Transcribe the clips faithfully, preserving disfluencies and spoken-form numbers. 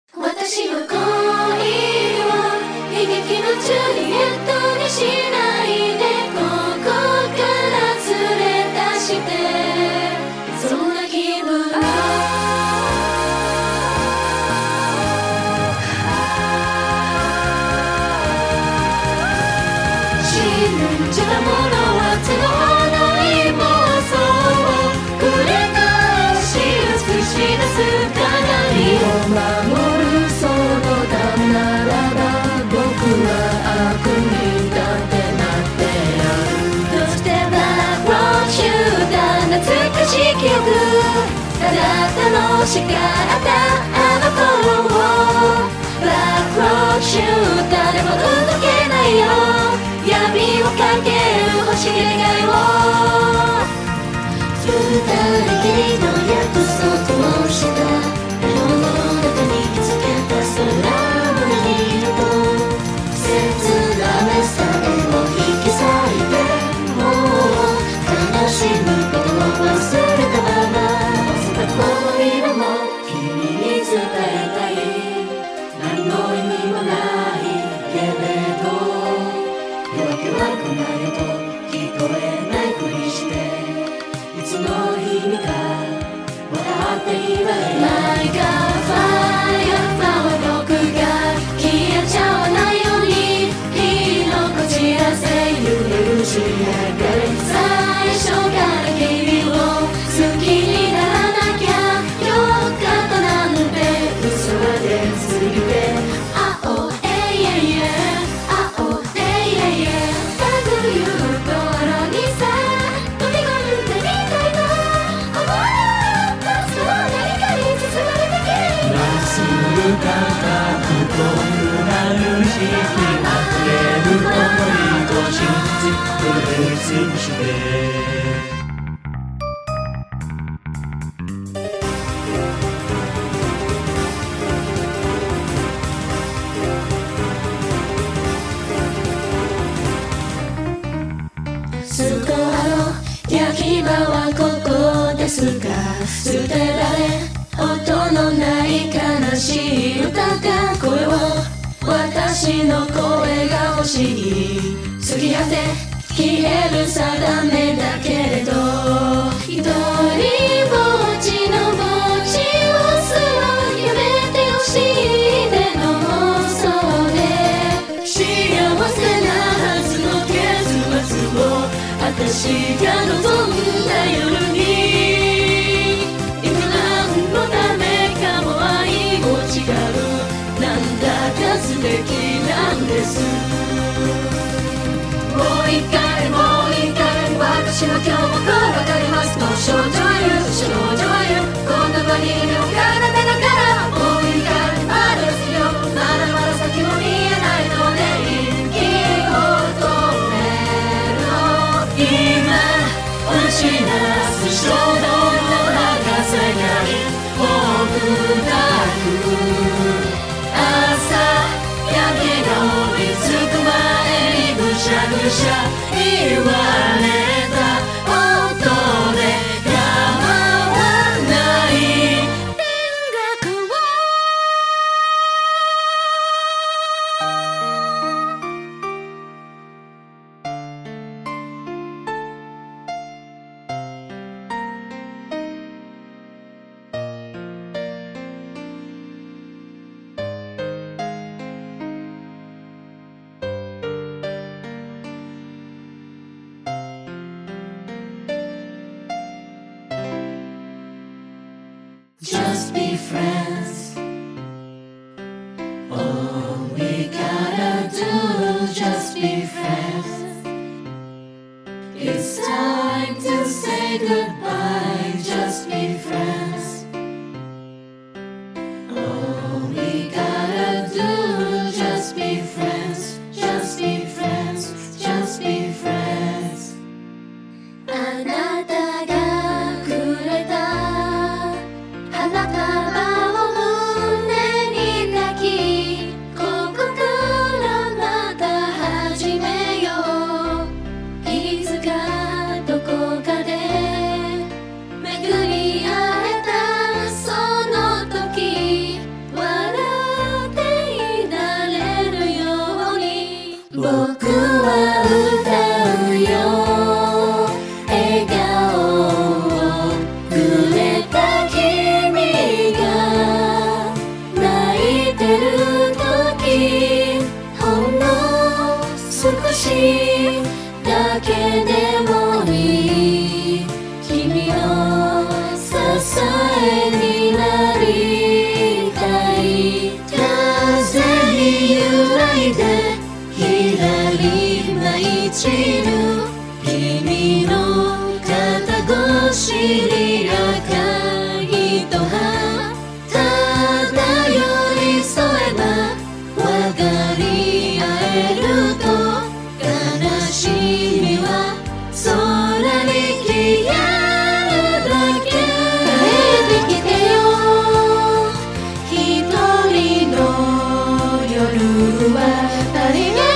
私の恋を悲劇のジュリエットにしないで、ここから連れ出して、そんな気分を信じたものは都合のいい妄想を繰り返し映し出す鏡を守るそのためならば、僕は悪にだってなってやる。どうしてブラックロック集団懐かしい記憶、ただ楽しかったあの頃を、ブラックロック集団でも動けないよ、闇をかける星願いを、二人きりの約束をした、日本の中に気づけた空の色と切な目さえも引き裂いて、もう悲しむことを忘れたまま、忘れたこの色も君に伝えたい。何の意味もないけれど、夜明けは来ないよと聞こえないふりして、いつの日にか笑っていられる。Like a fireflower 僕が消えちゃわないように火のこちらせ揺れるし上がる。最初から君を好きにならなきゃよかったなんて嘘は出すぎて、青えいえいえ青えいえいえたぐるところにさ飛び込んでみたいと思ったそう何かに包まれてきれいなまっすぐ感覚となる時期あふれる想いと真実震え尽くして、 スコアの焼き場はここですか、捨てられ音のない悲しい歌が声を、私の声が欲しい、過ぎ果て消える定めだけれど、一人ぼっちのぼっちをすらやめてほしいでの妄想で、幸せなはずの結末を私が望んだ夜に、いくらのためかも愛も違う、なんだか素敵なんです。もう一回もう一回私は今日もこうわかります。もう少女は言う少女は言う、こんな場に身を絡めながら、もう一回まだですよ、まだまだ先も見えないので息を止めるの、今打ち出す衝動の中世界僕だく、朝焼けが追いつく前にぐしゃぐしゃ言われた音で構わない音楽を、Just be friends. All we gotta do, just be friends. It's time to say goodbye, just be friends. All we gotta do, just be friends, just be friends, just be friends. あなたがくれた花束を胸に抱き、ここからまた始めちる君の肩越しに赤い糸はただ寄り添えば分かり合えると悲しみは空に消えるだけ帰ってきてよ一人の夜は足りない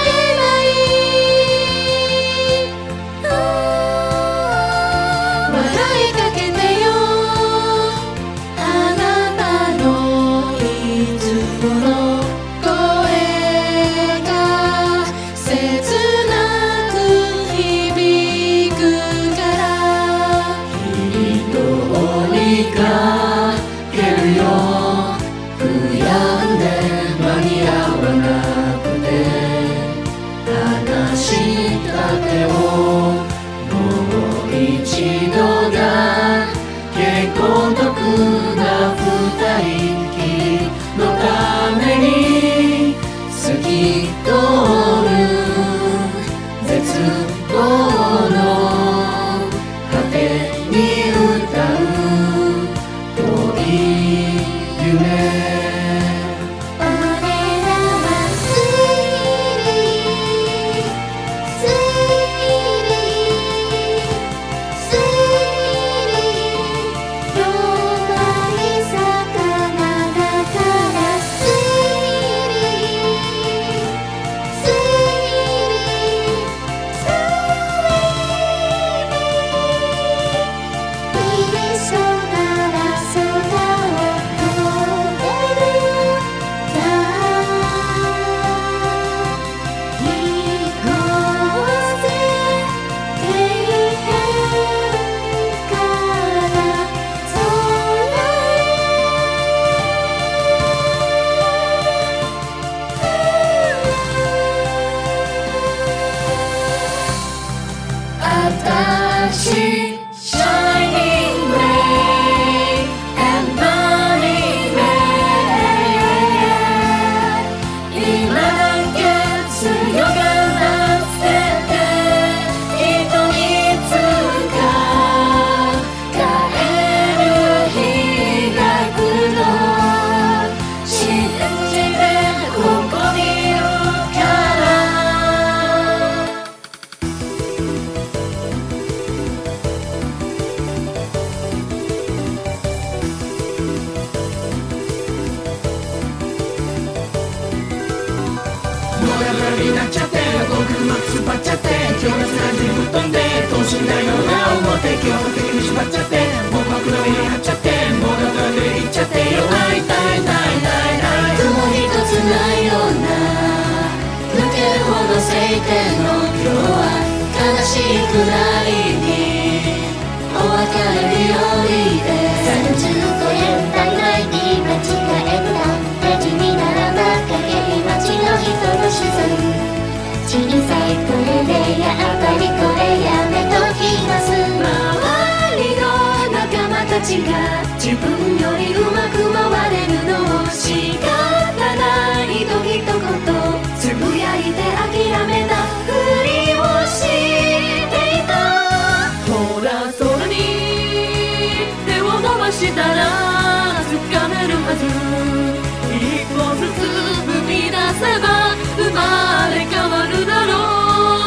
になっちゃって僕の突っ張っちゃって強烈な自分飛んで等身大の裏表強制的に縛っちゃってもう僕の上に張っちゃってもうどこで行っちゃって弱いたいないないない雲一つないような抜けるほど晴天の今日は悲しいくらいにお別れ日和でさんじゅうごえん足りないに間違えたレジに並んだ影町の人の取材小さい声でやっぱりこれやめときます周りの仲間たちが自分よりうまく回れるのを仕方ないと一言つぶやいて諦めたふりをしていたほら空に手を伸ばしたら掴めるはず一歩ずつ踏み出せば生まれ変わるだろう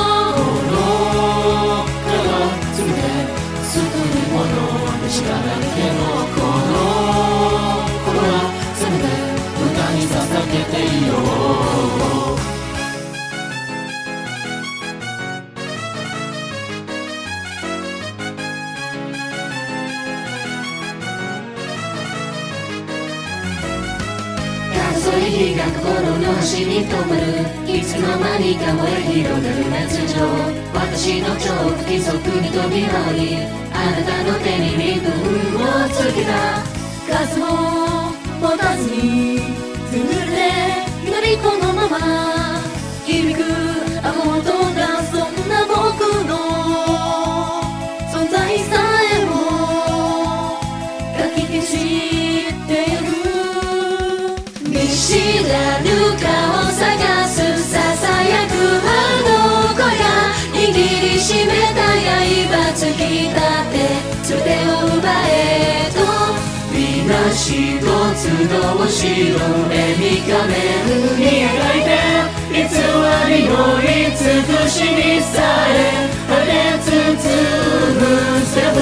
知らないけどこの頃はせめて歌に捧げていよう数え日が心の端に止まるいつの間にか燃え広がる熱情私の超不規則に飛び回りあなたの手にリボンをつけた数も持たずにずんで左このまま響くあの音がそんな僕の存在さえもかき消してゆく見知らぬ顔探すささやくあの声が逃げ一つの白目に仮面に描いて偽りの慈しみさえ果て包むセブ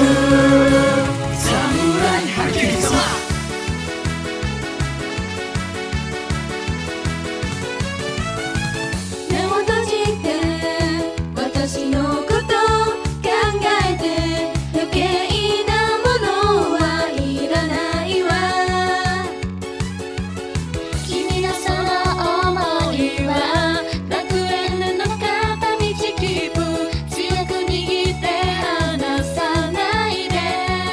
侍ハリケーン様目を閉じて私のこと考えて余計なものはいらないわ君のその想いは楽園の片道切符強く握って離さないで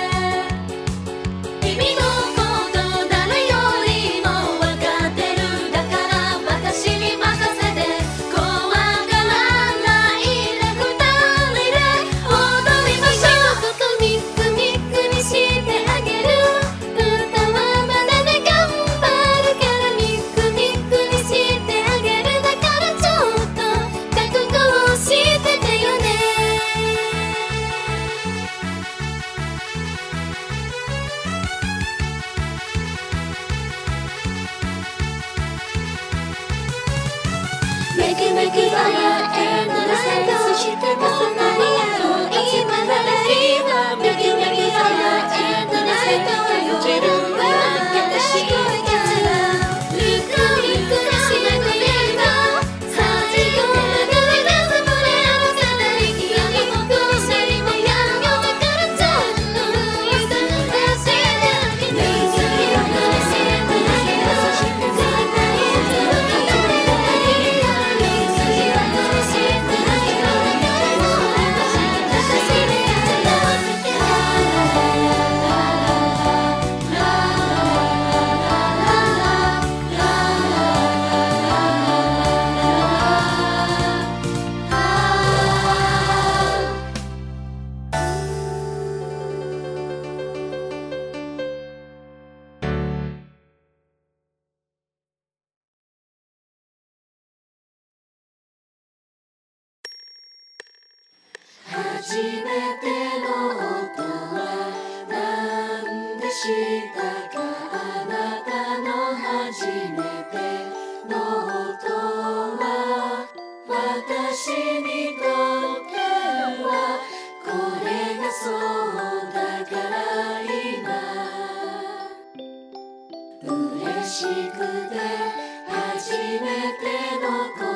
君のこと誰よりも分かってるだから私に任せて怖がらないで二人で踊りましょうことミックミックにしてあげる歌はまだで頑張るからミックミックにしてあげるだからちょっと覚悟をしててよねめくめくファイアエンドライトそして重なり合う今まで今めくめくファイアエンドライト落ちるわ私これからルクルクしなくても最後まで目つぶれ合わせた息が僕の尻もやんよだからちょっと揺さぶらせてルクルクしなくてもそして絶対初めての音は何でしたかあなたの初めての音は私にとってはこれがそうだから今嬉しくて初めての声